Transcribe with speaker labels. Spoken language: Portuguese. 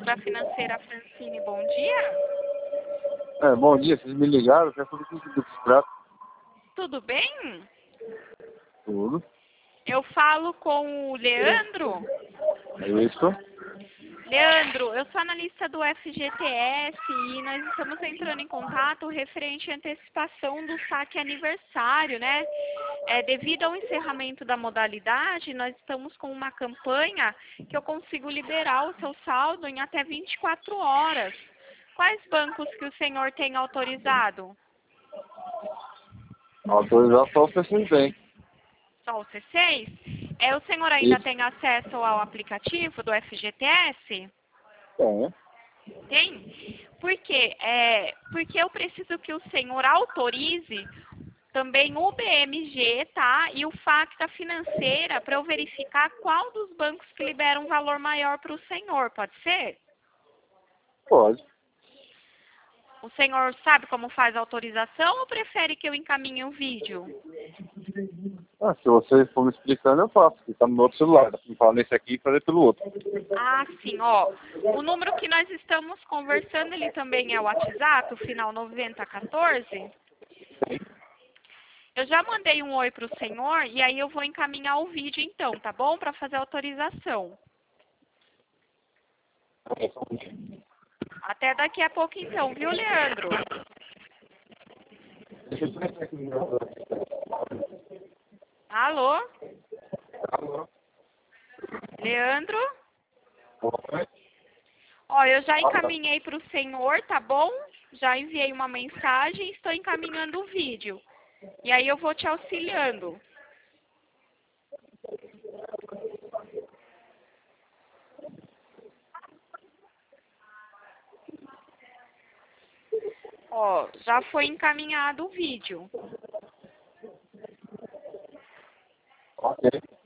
Speaker 1: da financeira Francine, bom dia.
Speaker 2: Bom dia, vocês me ligaram, quer saber o que se trata?
Speaker 1: Tudo bem?
Speaker 2: Tudo.
Speaker 1: Eu falo com o Leandro.
Speaker 2: É isso?
Speaker 1: Leandro, eu sou analista do FGTS e nós estamos entrando em contato referente à antecipação do saque aniversário, né? Devido ao encerramento da modalidade, nós estamos com uma campanha que eu consigo liberar o seu saldo em até 24 horas. Quais bancos que o senhor tem autorizado?
Speaker 2: Autorizar só o Fechin Bank.
Speaker 1: Só o C6? O senhor ainda
Speaker 2: Isso.
Speaker 1: tem acesso ao aplicativo do FGTS?
Speaker 2: Tem.
Speaker 1: Tem? Por quê? Porque eu preciso que o senhor autorize também o BMG, tá? E o Facta Financeira para eu verificar qual dos bancos que libera um valor maior para o senhor, pode ser?
Speaker 2: Pode.
Speaker 1: O senhor sabe como faz a autorização ou prefere que eu encaminhe o vídeo?
Speaker 2: Se você for me explicando, eu faço. Porque tá no meu outro celular. Dá pra me falar nesse aqui e fazer pelo outro.
Speaker 1: Ah, sim, ó. O número que nós estamos conversando, ele também é o WhatsApp, o final 9014? Eu já mandei um oi para o senhor e aí eu vou encaminhar o vídeo então, tá bom? Para fazer a autorização. Até daqui a pouco então, viu, Leandro?
Speaker 2: Deixa eu pensar aqui.
Speaker 1: Alô?
Speaker 2: Alô?
Speaker 1: Leandro?
Speaker 2: Oi?
Speaker 1: Ó, eu já encaminhei para o senhor, tá bom? Já enviei uma mensagem e estou encaminhando o vídeo. E aí eu vou te auxiliando. Ó, já foi encaminhado o vídeo.
Speaker 2: Ok.